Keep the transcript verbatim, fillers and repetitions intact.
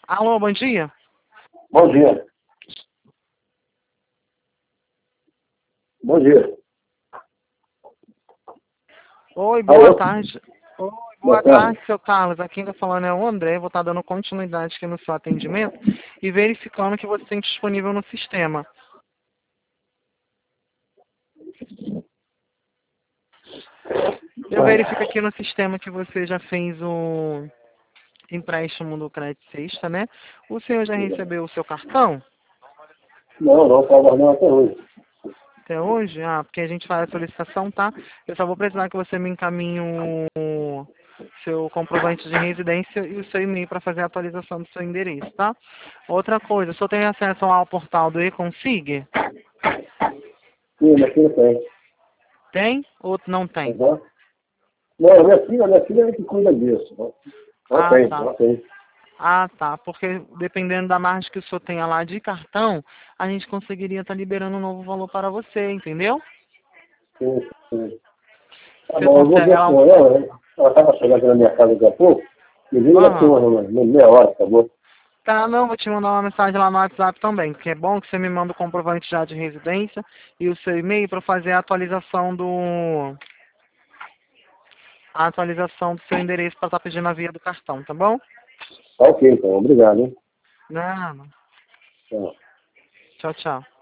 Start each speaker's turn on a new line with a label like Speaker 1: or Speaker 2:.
Speaker 1: Alô, bom dia.
Speaker 2: Bom dia. Bom dia.
Speaker 1: Oi, boa
Speaker 2: Alô?
Speaker 1: tarde. Oi,
Speaker 2: Boa
Speaker 1: boa
Speaker 2: tarde.
Speaker 1: tarde, seu Carlos. Aqui quem está falando é o André. Vou estar dando continuidade aqui no seu atendimento e verificando que você tem disponível no sistema. Eu verifico aqui no sistema que você já fez o empréstimo do Crédito Sexta, né? O senhor já recebeu o seu cartão
Speaker 2: Não, não, estava guardando até hoje.
Speaker 1: até hoje? Ah, porque a gente faz a solicitação, tá? Eu só vou precisar que você me encaminhe o seu comprovante de residência e o seu e-mail para fazer a atualização do seu endereço, tá? Outra coisa, o senhor tem acesso ao portal do eConsig?
Speaker 2: Sim, minha filha tem.
Speaker 1: Tem ou não tem?
Speaker 2: Uhum. Não, minha filha, minha filha é que cuida disso. Ela
Speaker 1: Ah,
Speaker 2: tem,
Speaker 1: tá.
Speaker 2: ela tem.
Speaker 1: Ah, tá. Porque dependendo da margem que o senhor tenha lá de cartão, a gente conseguiria estar liberando um novo valor para você, entendeu?
Speaker 2: Sim, sim. Tá
Speaker 1: Você
Speaker 2: bom, eu vou
Speaker 1: consegue
Speaker 2: ver
Speaker 1: lá.
Speaker 2: com ela. Né? Ela estava chegando aqui na minha casa daqui a pouco. Me liga daqui
Speaker 1: Aham.
Speaker 2: uma, uma, uma meia hora, por favor.
Speaker 1: Tá, não, vou te mandar uma mensagem lá no WhatsApp também, porque é bom que você me manda o comprovante já de residência e o seu e-mail para fazer a atualização do a atualização do seu endereço para estar pedindo a via do cartão, tá bom?
Speaker 2: Tá ok, então. Obrigado, hein?
Speaker 1: Não, não.
Speaker 2: Tchau.
Speaker 1: Tchau, tchau.